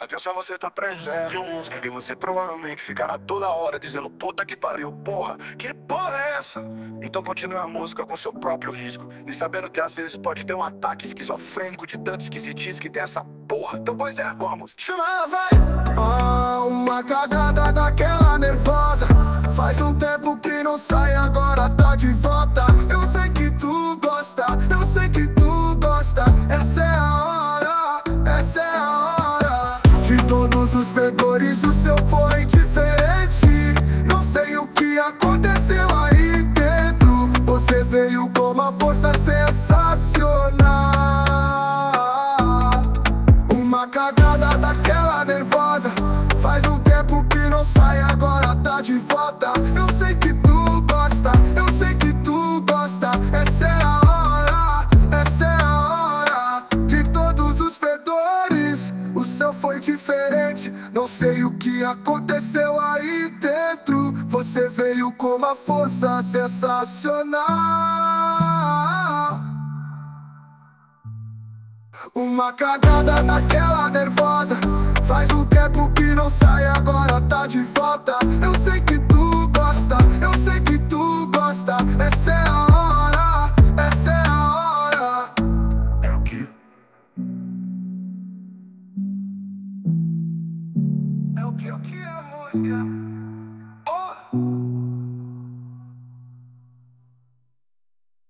Atenção, você está presente. E você provavelmente ficará toda hora dizendo: puta que pariu, porra, que porra é essa? Então continue a música com seu próprio risco, e sabendo que às vezes pode ter um ataque esquizofrênico de tanto esquisitice que tem essa porra. Então pois é, vamos. Chama ela, vai! Uma cagada daquela nervosa. Faz um tempo que não sai, agora tá de volta. Eu sei que tu gosta, eu sei que tu gosta. Essa é a hora, essa é a hora. De todos os vetores o seu foi diferente. Não sei o que aconteceu aí dentro. Você veio com uma força sensacional. Uma cagada daquela nervosa. Faz um tempo que não sai, agora tá de volta. Eu sei que tu gosta, eu sei que tu gosta. Essa é a hora, essa é a hora. De todos os fedores, o seu foi diferente. Não sei o que aconteceu aí dentro. Você veio com uma força sensacional. Uma cagada daquela nervosa. Faz um tempo que não sai, agora tá de volta. Eu sei que tu gosta, eu sei que tu gosta. Essa é a hora, essa é a hora. É o que? É o que é a música?